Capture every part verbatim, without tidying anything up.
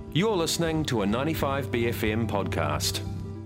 You're listening to a ninety-five B F M podcast.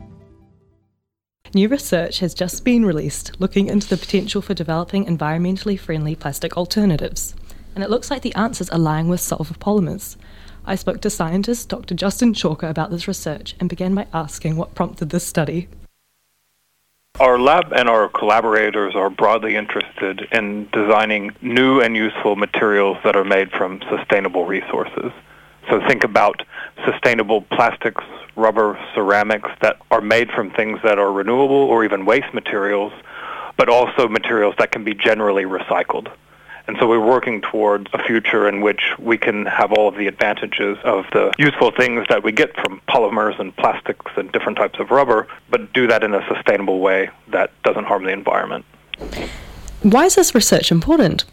New research has just been released looking into the potential for developing environmentally friendly plastic alternatives. And it looks like the answers are lying with sulfur polymers. I spoke to scientist Doctor Justin Chalker about this research and began by asking what prompted this study. Our lab and our collaborators are broadly interested in designing new and useful materials that are made from sustainable resources. So think about sustainable plastics, rubber, ceramics that are made from things that are renewable or even waste materials, but also materials that can be generally recycled. And so we're working towards a future in which we can have all of the advantages of the useful things that we get from polymers and plastics and different types of rubber, but do that in a sustainable way that doesn't harm the environment. Why is this research important?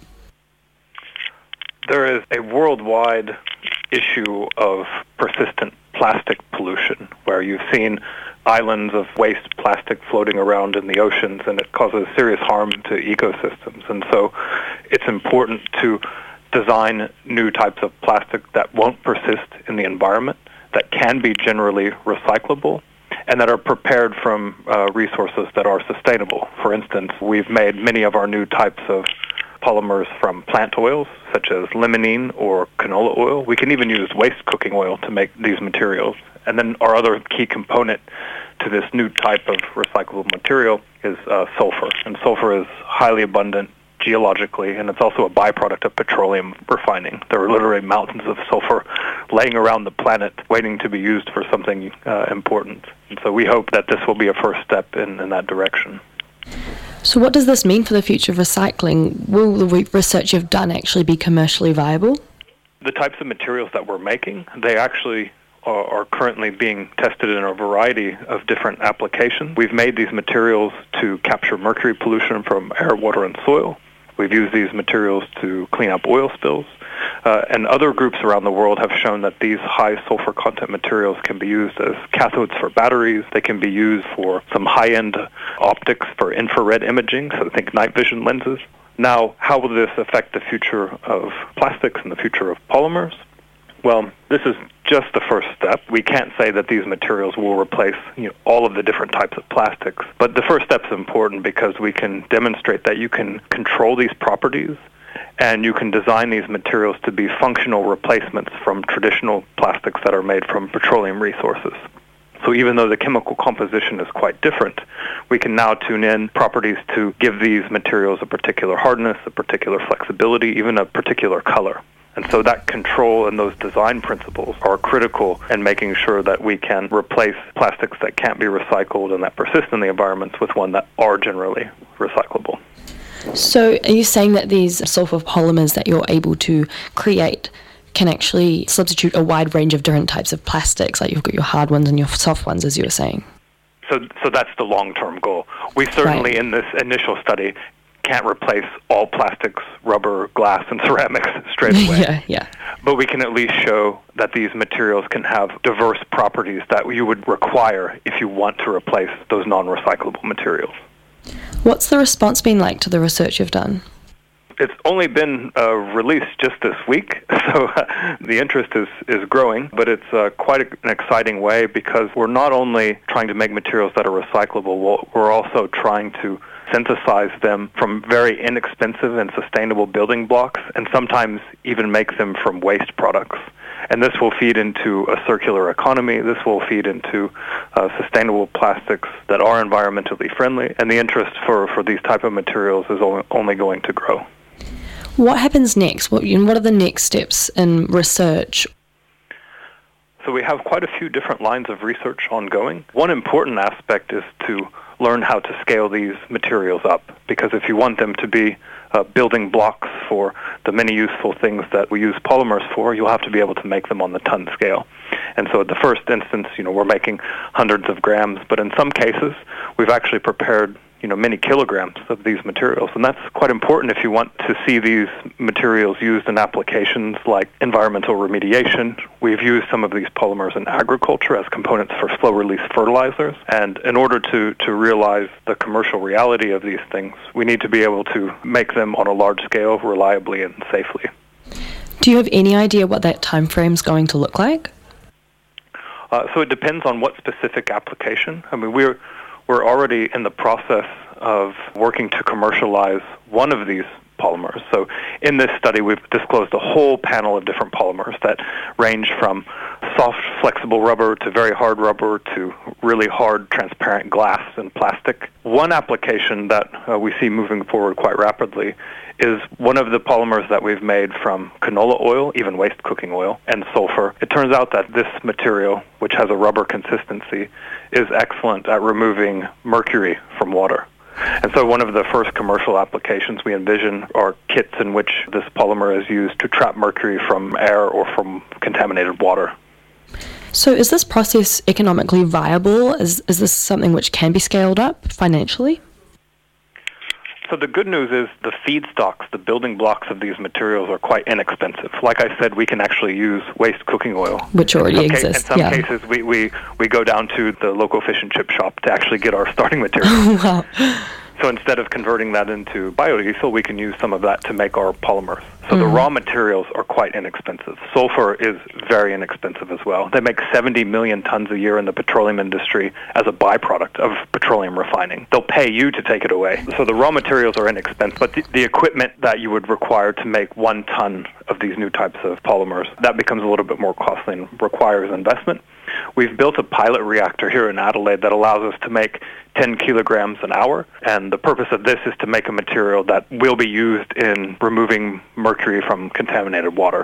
There is a worldwide issue of persistent plastic pollution, where you've seen islands of waste plastic floating around in the oceans, and it causes serious harm to ecosystems. And so it's important to design new types of plastic that won't persist in the environment, that can be generally recyclable, and that are prepared from uh, resources that are sustainable. For instance, we've made many of our new types of polymers from plant oils, such as limonene or canola oil. We can even use waste cooking oil to make these materials. And then our other key component to this new type of recyclable material is uh, sulfur. And sulfur is highly abundant geologically, and it's also a byproduct of petroleum refining. There are literally mountains of sulfur laying around the planet waiting to be used for something uh, important. And so we hope that this will be a first step in, in that direction. So what does this mean for the future of recycling? Will the re- research you've done actually be commercially viable? The types of materials that we're making, they actually are, are currently being tested in a variety of different applications. We've made these materials to capture mercury pollution from air, water, and soil. We've used these materials to clean up oil spills. Uh, and other groups around the world have shown that these high sulfur content materials can be used as cathodes for batteries. They can be used for some high-end optics for infrared imaging, so think night vision lenses. Now, how will this affect the future of plastics and the future of polymers? Well, this is just the first step. We can't say that these materials will replace you know, all of the different types of plastics. But the first step is important because we can demonstrate that you can control these properties and you can design these materials to be functional replacements from traditional plastics that are made from petroleum resources. So even though the chemical composition is quite different, we can now tune in properties to give these materials a particular hardness, a particular flexibility, even a particular color. And so that control and those design principles are critical in making sure that we can replace plastics that can't be recycled and that persist in the environments with one that are generally recyclable. So are you saying that these sulfur polymers that you're able to create can actually substitute a wide range of different types of plastics, like you've got your hard ones and your soft ones, as you were saying? So so that's the long-term goal. We certainly, right. in this initial study, can't replace all plastics, rubber, glass, and ceramics straight away. yeah, yeah. But we can at least show that these materials can have diverse properties that you would require if you want to replace those non-recyclable materials. What's the response been like to the research you've done? It's only been uh, released just this week, so uh, the interest is, is growing, but it's uh, quite a, an exciting way because we're not only trying to make materials that are recyclable, we're also trying to synthesize them from very inexpensive and sustainable building blocks and sometimes even make them from waste products. And this will feed into a circular economy. This will feed into uh, sustainable plastics that are environmentally friendly. And the interest for, for these type of materials is only going to grow. What happens next? What, what are the next steps in research? So we have quite a few different lines of research ongoing. One important aspect is to learn how to scale these materials up, because if you want them to be uh, building blocks for the many useful things that we use polymers for, you'll have to be able to make them on the ton scale. And so at the first instance, you know, we're making hundreds of grams, but in some cases, we've actually prepared you know, many kilograms of these materials. And that's quite important if you want to see these materials used in applications like environmental remediation. We've used some of these polymers in agriculture as components for slow-release fertilizers. And in order to, to realize the commercial reality of these things, we need to be able to make them on a large scale, reliably and safely. Do you have any idea what that time frame is going to look like? Uh, so it depends on what specific application. I mean, we're we're already in the process of working to commercialize one of these polymers. So in this study, we've disclosed a whole panel of different polymers that range from soft, flexible rubber to very hard rubber to really hard, transparent glass and plastic. One application that uh, we see moving forward quite rapidly is one of the polymers that we've made from canola oil, even waste cooking oil, and sulfur. It turns out that this material, which has a rubber consistency, is excellent at removing mercury from water. And so one of the first commercial applications we envision are kits in which this polymer is used to trap mercury from air or from contaminated water. So is this process economically viable? Is, is this something which can be scaled up financially? So the good news is the feedstocks, the building blocks of these materials are quite inexpensive. Like I said, we can actually use waste cooking oil. Which already in exists, In some yeah. cases, we, we, we go down to the local fish and chip shop to actually get our starting material. Wow. So instead of converting that into biodiesel, we can use some of that to make our polymers. So Mm. the raw materials are quite inexpensive. Sulfur is very inexpensive as well. They make seventy million tons a year in the petroleum industry as a byproduct of petroleum refining. They'll pay you to take it away. So the raw materials are inexpensive, but the, the equipment that you would require to make one ton of these new types of polymers, that becomes a little bit more costly and requires investment. We've built a pilot reactor here in Adelaide that allows us to make ten kilograms an hour, and the purpose of this is to make a material that will be used in removing mercury from contaminated water.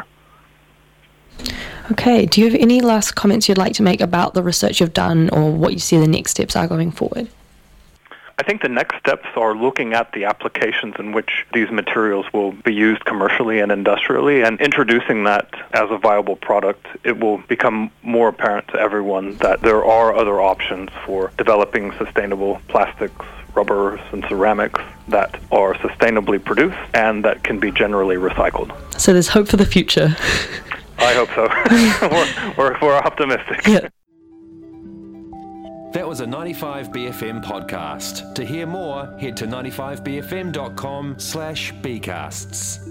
Okay, do you have any last comments you'd like to make about the research you've done or what you see the next steps are going forward? I think the next steps are looking at the applications in which these materials will be used commercially and industrially, and introducing that as a viable product. It will become more apparent to everyone that there are other options for developing sustainable plastics, rubbers, and ceramics that are sustainably produced and that can be generally recycled. So there's hope for the future. I hope so. we're, we're, we're optimistic. Yeah. That was a ninety-five B F M podcast. To hear more, head to ninety-five b f m dot com slash bcasts.